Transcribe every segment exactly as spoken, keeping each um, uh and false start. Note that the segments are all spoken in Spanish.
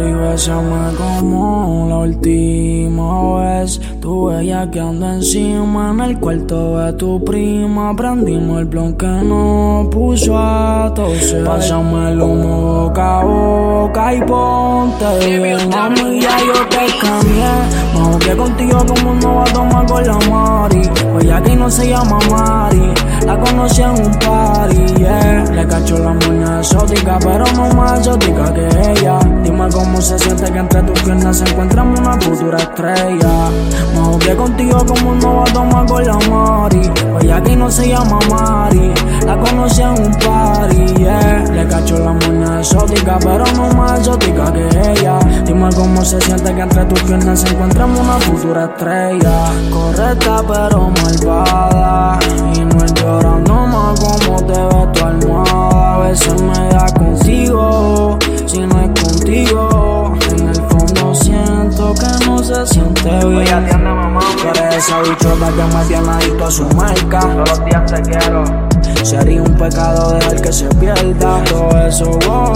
Baby, bésame como la última vez. Tu bella que anda encima en el cuarto de tu prima. Prendimos el blon que nos puso a toser. Pásame el humo boca a boca y ponte bien. Mami, ya yo te cambié. Me jugué contigo como no va a tomar con la Mari. Pues aquí no se llama Mari. La conocí en un party, yeah. Le cacho la moña exótica, pero no más exótica que ella. Dime cómo se siente que entre tus piernas se encuentramos una futura estrella. Me jugué contigo como no va a tomar con la Mari. Pues aquí no se llama Mari. La conocí en un party, yeah. Le cacho la moña exótica, pero no más exótica que ella. Dime cómo se siente que entre tus piernas se encuentramos una futura estrella. Correcta pero malvada, y no es llorando más como te ve tu almohada. A veces me da contigo, si no es contigo. En el fondo siento que no se siente bien. Oye, atiende, mamá. Tú eres esa bichota que me tiene adicto a su marca. Todos los días te quiero. Sería un pecado dejar que se pierda. Todo eso,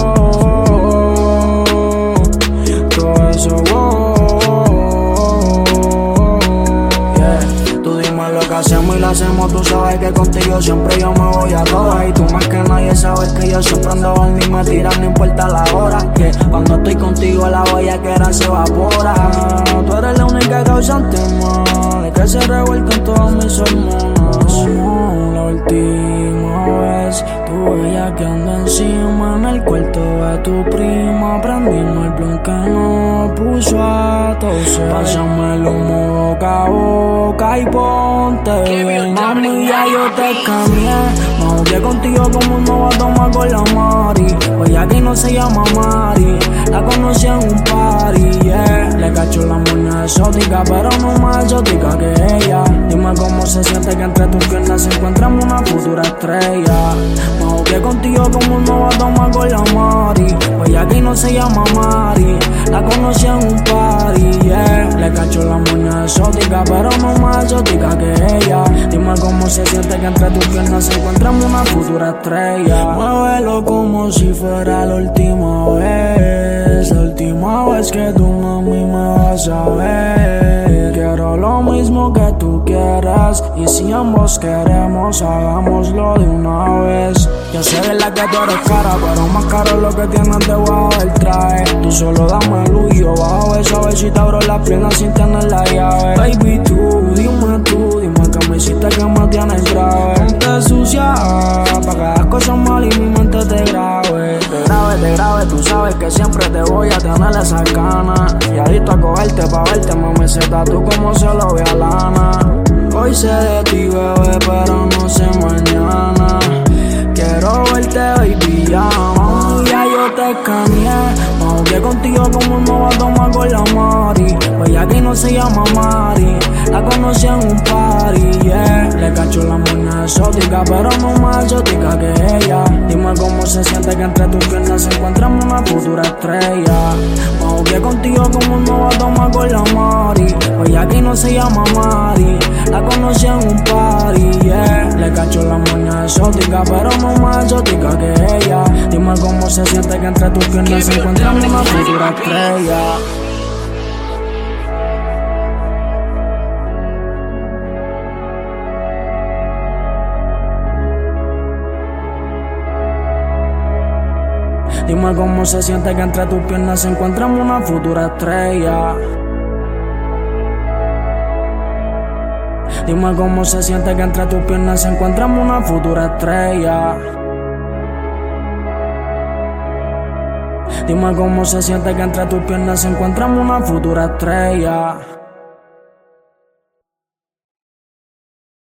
oh, todo eso, oh, yeah. Tú dime lo que hacemos y lo hacemos. Tú sabes que contigo siempre yo me voy a todas. Y tú más que nadie sabes que yo siempre ando en ni me tiras, no importa la hora. Que cuando estoy contigo la bellaquera se evapora. Tú eres la única causante, más de que se revuelcan todas mis hormonas. Como la última vez, tu bella que anda encima en el cuarto de tu prima. Prendimos el blon que nos puso a toser. Pásame el humo boca a boca y ponte bien. Mami, ya yo te cambié. Me jugué contigo como no va a tomar con la Mari. Pues aquí no se llama Mari. La conocí en un party, yeah. Le cacho la moña exótica, pero no más exótica que ella. Dime cómo se siente que entre tus piernas se encuentramos una futura estrella. Me jugué contigo como no va a tomar con la Mari. Pues aquí no se llama Mari. La conocí en un party, yeah. Le cacho la moña exótica, pero no más exótica que ella. Dime cómo se siente que entre tus piernas se encuentramos una futura estrella. Muévelo como si fuera la última vez. La última vez que tú, mami, me vas a ver. Quiero lo mismo que tú quieras, y si ambos queremos, hagámoslo de una vez. Yo sé de la que tú eres cara, pero más caro lo que tienes debajo del traje. Tú solo dame luz y yo bajo eso, a ver si te abro las piernas sin tener la llave. Baby, tú, dime tú, dime que me hiciste que me tienes grave. Ponte sucia, pa' que hagas cosas mal y mi mente te grabe. Te grabe, te grabe, tú sabes que siempre te voy a tener esa ganas. Y adicto a cogerte pa' verte, mami, se tú como se lo ve a Lana. Hoy sé de ti, bebé, pero no sé mañana. Quiero verte, baby, llama. Ya yo te cambié. Me jugué contigo como no va a tomar con la Mari. Pues aquí no se llama Mari. La conocí en un party, yeah. Le cacho la moña exótica, pero no más exótica que ella. Dime cómo se siente que entre tus piernas se encuentramos una futura estrella. Me jugué contigo como no va a tomar con la Mari. Pues aquí no se llama Mari. La conocí en un party, yeah. Le cacho la moña exótica, pero no más exótica que ella. Dime cómo se siente que entre tus piernas se encuentramos una futura estrella. Dime cómo se siente que entre tus piernas se encuentramos una futura estrella. Dime cómo se siente que entre tus piernas se encuentramos una futura estrella. Dime cómo se siente que entre tus piernas se encuentramos una futura estrella.